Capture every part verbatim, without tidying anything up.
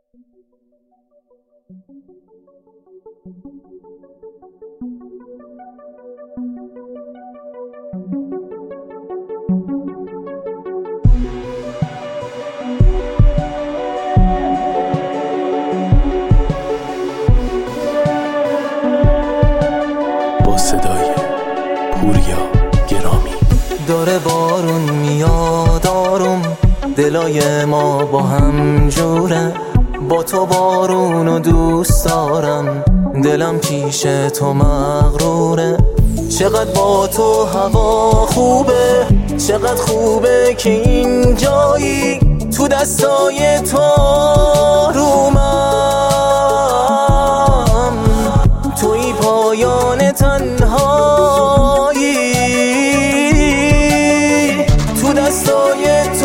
با صدای پوریا گرامی. داره بارون میاد آروم، دلای ما با هم جوره. با تو بارونو دوست دارم، دلم پیش تو مغروره. چقدر با تو هوا خوبه، چقدر خوبه که این جایی تو دستای تو آرومم. توی پایان تنهایی، تو دستای تو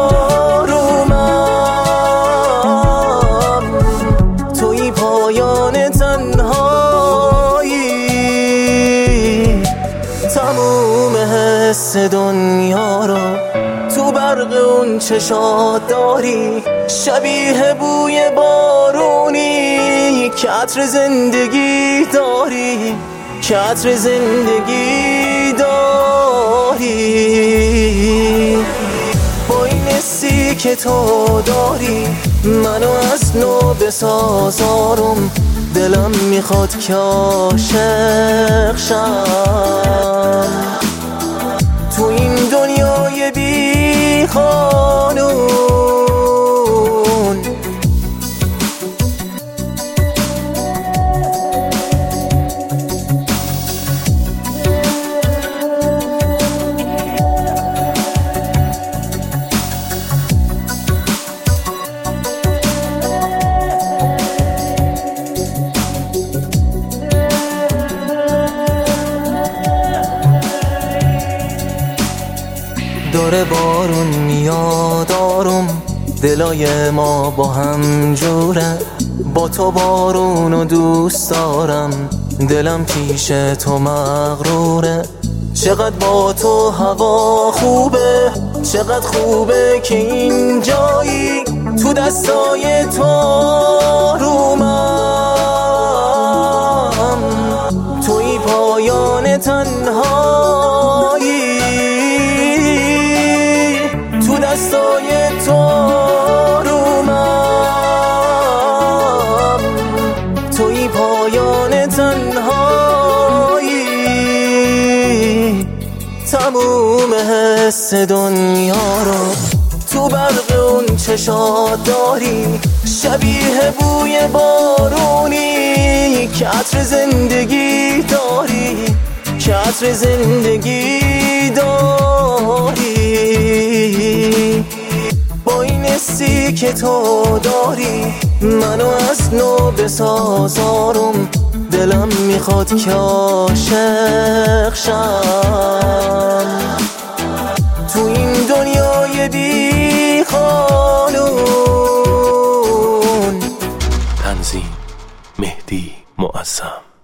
آرومم. توی پایان تنهایی، تموم حس دنیا رو تو برق اون چشات داری. شبیه بوی بارونی که عطر زندگی داری، که عطر زندگی داری. با این حسی که تو داری منو از نو بساز آروم. دلم میخواد که عاشق شم تو این دنیای بی قانون. داره بارون میاد آروم، دلای ما با هم جوره. با تو بارونو دوست دارم، دلم پیش تو مغروره. چقدر با تو هوا خوبه، چقدر خوبه که این جایی تو دستای تو آرومم. توی پایان تنهایی، تو دستای تو آرومم. توی پایان تنهایی، تموم حس دنیا رو تو برق اون چشات داری. شبیه بوی بارونی که عطر زندگی داری، که عطر زندگی داری. با این حسی که تو داری منو از نو بساز آروم. دلم میخواد که عاشق شم تو این دنیای بی قانون. تنظیم مهدی معظم.